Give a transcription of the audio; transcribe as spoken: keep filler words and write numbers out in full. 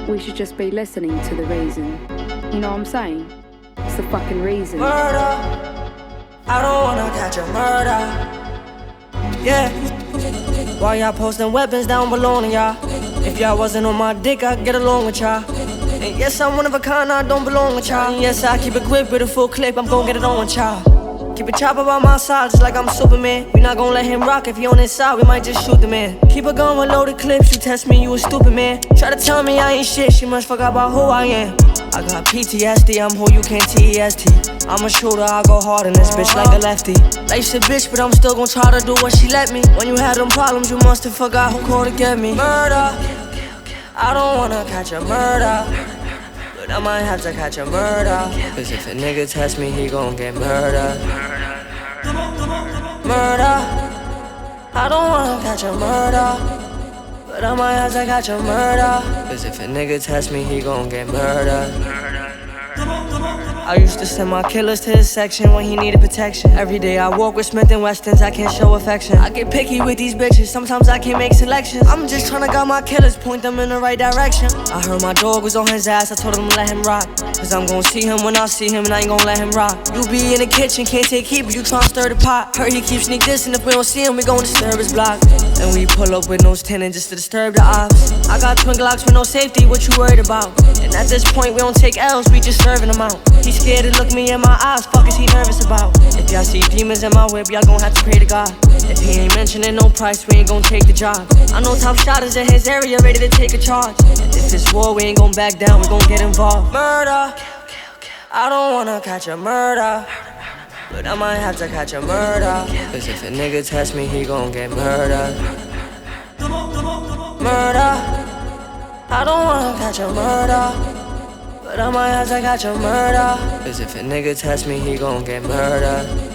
we should just be listening to the reason. You know what I'm saying? It's the fucking reason. Murder, I don't wanna catch a murder. Yeah. Why y'all posting weapons down below to y'all? If y'all wasn't on my dick, I'd get along with y'all. And yes, I'm one of a kind, I don't belong with y'all. And yes, I keep it quick with a full clip, I'm gon' get it on with y'all. Keep a chopper by my side, just like I'm Superman. We not gon' let him rock, if he on his side, we might just shoot the man. Keep a gun with loaded clips, you test me, you a stupid man. Try to tell me I ain't shit, she must forgot about who I am. I got P T S D, I'm who you can't T E S T. I'm a shooter, I go hard in this bitch like a lefty. Life's a bitch, but I'm still gon' try to do what she let me. When you had them problems, you must have forgot who called to get me. Murder, I don't wanna catch a murder, but I might have to catch a murder. Cause if a nigga test me, he gon' get murdered. Murder, I don't wanna catch a murder, but I might have to catch a murder. Cause if a nigga test me, he gon' get murdered. I used to send my killers to his section when he needed protection. Every day I walk with Smith and Wessons, I can't show affection. I get picky with these bitches, sometimes I can't make selections. I'm just tryna guide my killers, point them in the right direction. I heard my dog was on his ass, I told him to let him rock. Cause I'm gon' see him when I see him and I ain't gon' let him rock. You be in the kitchen, can't take heat, but you tryna stir the pot. Heard he keeps sneak dissing, if we don't see him, we gon' disturb his block. And we pull up with nose tinted just to disturb the ops. I got twin Glocks with no safety, what you worried about? And at this point we don't take L's, we just serving them out. He scared to look me in my eyes, fuck is he nervous about? If y'all see demons in my whip, y'all gon' have to pray to God. If he ain't mentioning no price, we ain't gon' take the job. I know top shotters in his area ready to take a charge. And if it's war, we ain't gon' back down, we gon' get involved. Murder, I don't wanna catch a murder, but I might have to catch a murder. Cause if a nigga test me, he gon' get murdered. Murder, I don't wanna catch a murder, but I might have to catch a murder. Cause if a nigga test me, he gon' get murdered.